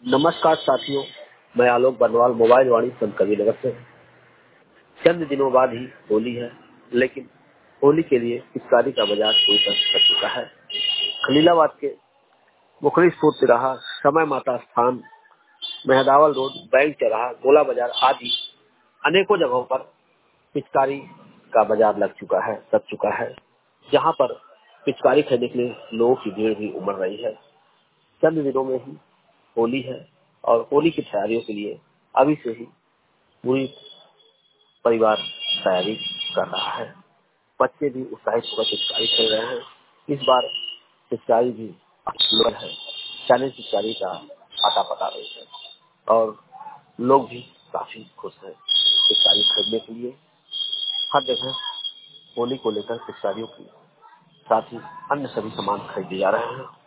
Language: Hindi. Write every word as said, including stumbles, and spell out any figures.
नमस्कार साथियों, मैं आलोक बनवाल मोबाइल वाणी संत कबीर नगर से। चंद दिनों बाद ही होली है, लेकिन होली के लिए पिचकारी का बाजार पूरी तरह कर चुका है। खलीलाबाद के मुखलिसपुर तिराहा, समय माता स्थान, मेहदावल रोड, बैंक चौराहा, गोला बाजार आदि अनेकों जगहों पर पिचकारी का बाजार लग चुका है लग चुका है जहां पर पिचकारी खरीदने के लिए लोगों की भीड़ भी उमड़ रही है। चंद दिनों में ही होली है और होली की तैयारियों के लिए अभी से ही पूरी परिवार तैयारी कर रहा है। बच्चे भी उत्साहित होकर पिचकारी खेल रहे हैं। इस बार पिचकारी भी अवेलेबल है, चाइनीज पिचकारी का आता पता रही है और लोग भी काफी खुश हैं पिचकारी खरीदने के लिए। हर जगह होली को लेकर पिचकारियों की साथ ही अन्य सभी सामान खरीदे जा रहे हैं।